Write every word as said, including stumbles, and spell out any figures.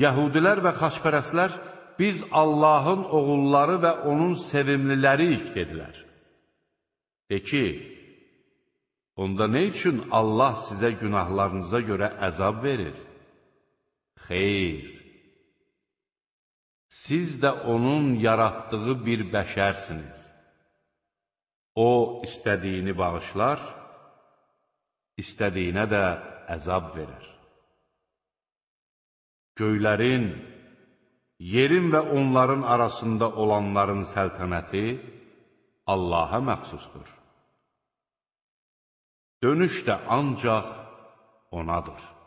Yəhudilər və xaçpərəstlər, biz Allahın oğulları və onun sevimliləriyik, dedilər. De ki, onda nə üçün Allah sizə günahlarınıza görə əzab verir? Xeyr, siz də onun yaratdığı bir bəşərsiniz. O, istədiyini bağışlar, istədiyinə də əzab verir. Göylərin, yerin və onların arasında olanların səltənəti Allaha məxsusdur. Dönüş də ancaq onadır.